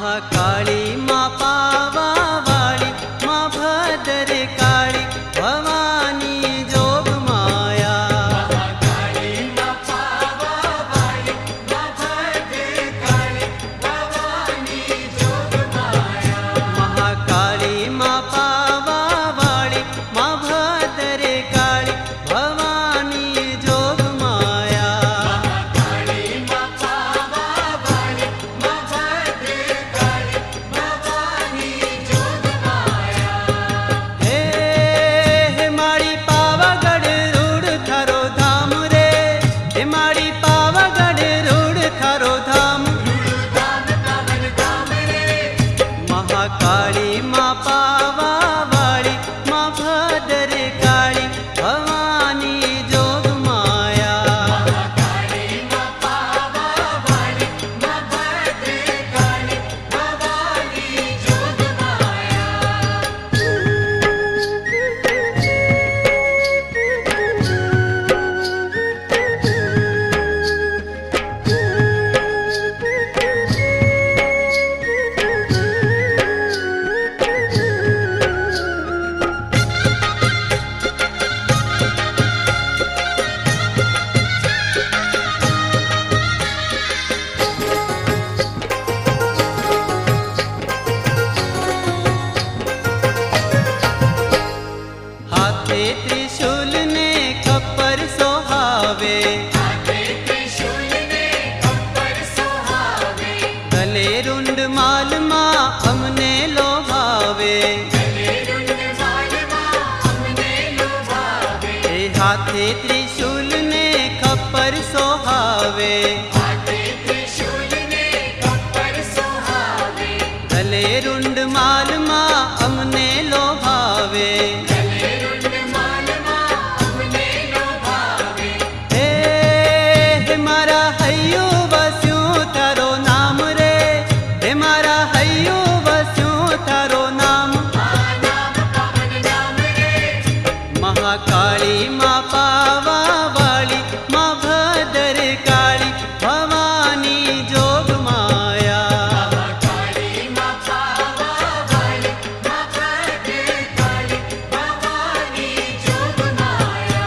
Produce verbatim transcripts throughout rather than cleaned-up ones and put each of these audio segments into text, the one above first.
महाकाली माँ पावा वाली माँ भद्र काली भवानी जोग माया। महाकाली माँ पावा वाली माँ भद्र काली भवानी जोग माया। महाकाली माँ पावा वाली माँ भद्र काली भवानी जोग माया। महाकाली माँ पावा वाली माँ भद्र काली भवानी जोग माया। हे हे मारी पावागढ़ रूढ़ थारो धाम रे, हे मारी पावागढ़ रूढ़ थारो धाम। धाम पावन धाम रे। महाकाली माँ पावा वाली माँ भद्र काली भवानी जोग माया। महाकाली माँ पावा वाली माँ भद्र काली भवानी जोग माया। हाथे त्रिशूल ने खप्पर सोहावे, हाथे त्रिशूल ने खप्पर सोहावे। गले रुंड माल माँ हमने लोभावे। गले रुंड माल माँ हमने लुभावे। हे हाथे त्रिशूल ने खप्पर सोहावे, हाथे त्रिशूल ने खप्पर सोहावे। गले रुंड माल माँ हमने लोभावे। गले रुंड माल माँ हमने लुभावे। हे हे मारा हय्यो वस्यूं थारो नाम रे, हे मारा हय्यो वस्यूं थारो नाम। नाम पावन नाम रे। महाकाली माँ पावा वाली माँ भद्र काली भवानी जोग माया। महाकाली माँ पावा वाली माँ भद्र काली भवानी जोग माया।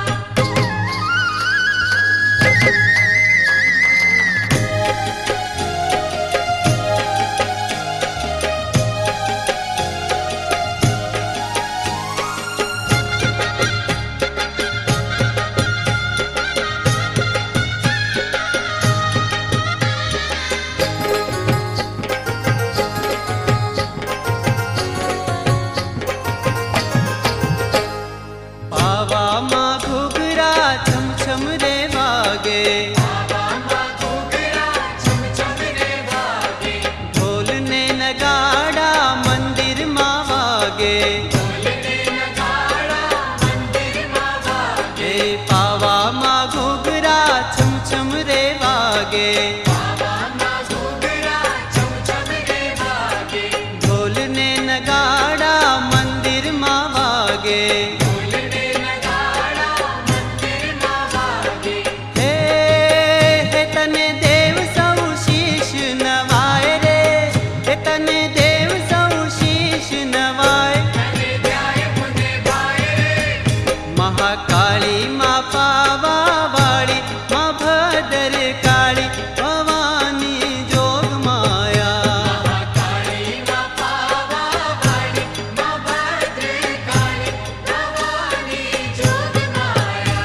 पावा माँ घुघरा छम छम रे वागे, बाबा माँ घुघरा छम छम रे वागे। ढोल ने नगाड़ा मंदिर माँ वागे। बोलने नगाड़ा मंदिर माँ वागे। हे पावा माँ घुघरा छम छम रे वागे, बाबा माँ घुघरा छम छम रे वागे। ढोल ने नगाड़ा मंदिर माँ वागे। बोलने नगाड़ा मंदिर माँ वागे। हे हे तने देव सौ शीश नवाए रे, हे तने देव सौ शीश नवाए। तने ध्याय पुने भाए रे। महाकाली माँ पावा वाली माँ भद्र काली भवानी जोग माया। महाकाली माँ पावा वाली माँ भद्र काली भवानी जोग माया।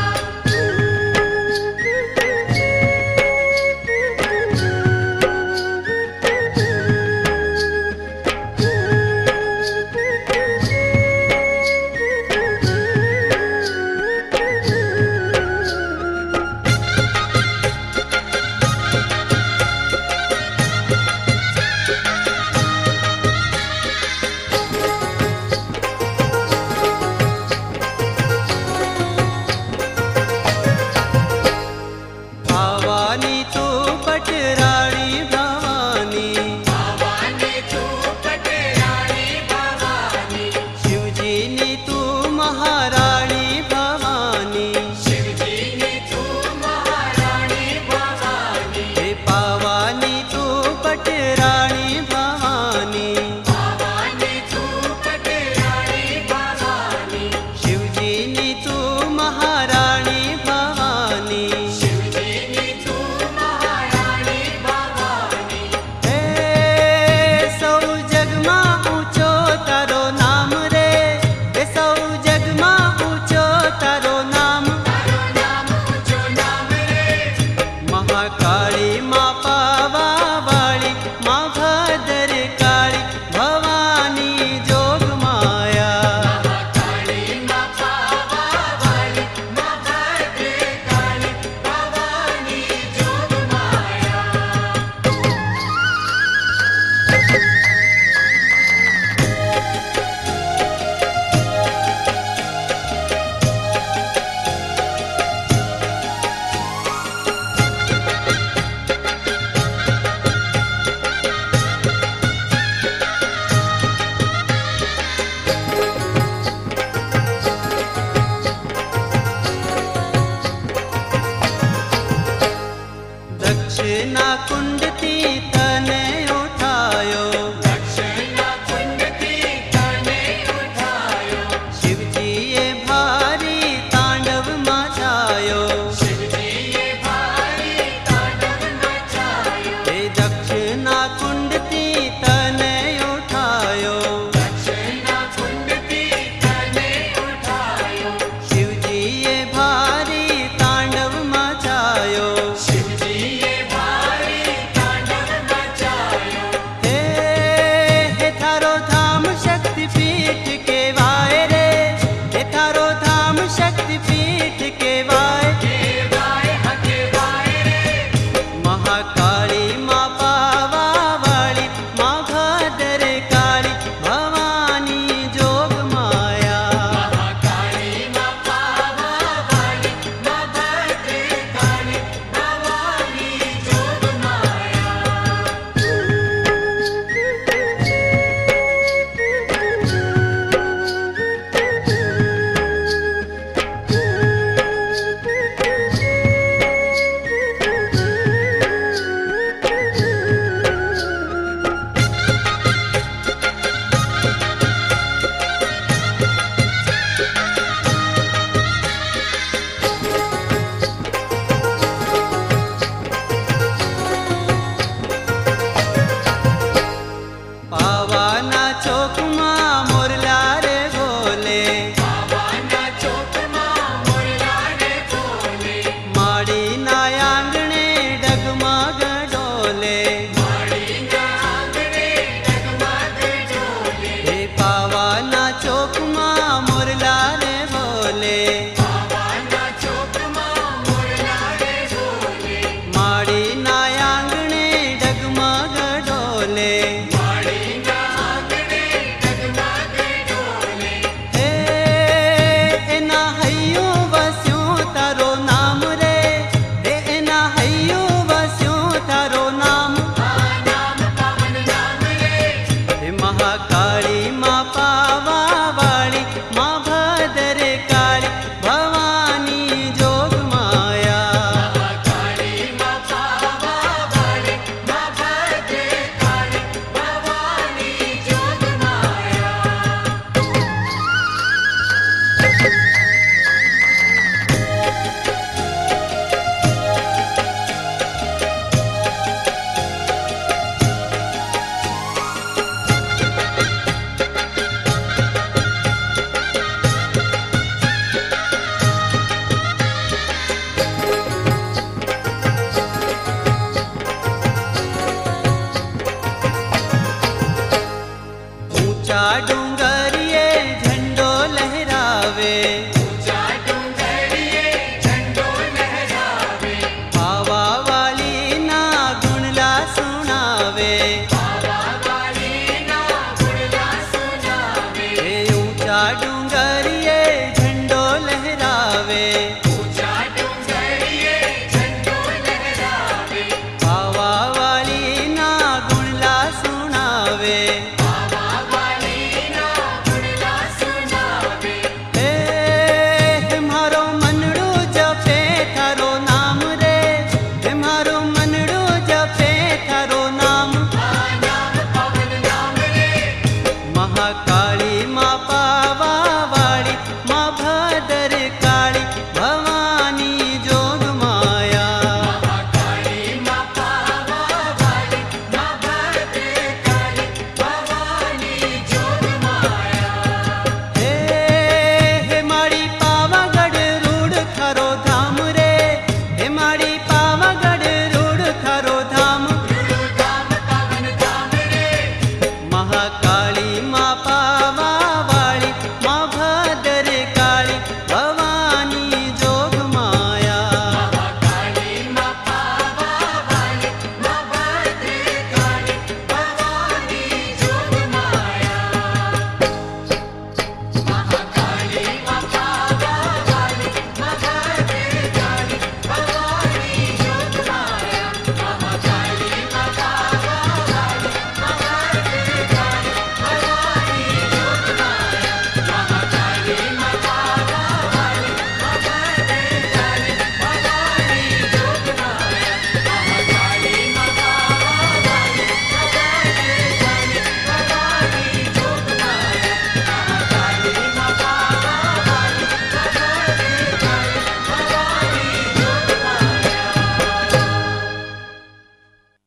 भवानी तू पटराणी भवानी, भवानी तू पटरानी भवानी। शिवजी नी तू महाराणी भवानी। शिवजी ने तू महारानी भवानी। हे पावानी तू पटराणी महाकाली माँ पावा वाली माँ भद्र काली भवानी जोग माया। महाकाली माँ पावा वाली माँ भद्र काली भवानी जोग माया। दक्षिणा कुंडती तने उठायो, दक्षिणा कुंडती तने उठायो, शिवजीए भारी तांडव मचायो। शिवजीए भारी तांडव मचायो। हे दक्षिणा कुंडती तने उठायो, दक्षिणा कुंडती तने उठायो, शिवजीए भारी तांडव मचायो। शिवजीए भारी तांडव मचायो। हे हे थारो धाम शक्तिपीठ के वाय रे, हे थारो धाम शक्तिपीठ के वाय। केवाय हकेवाय रे, महाकाल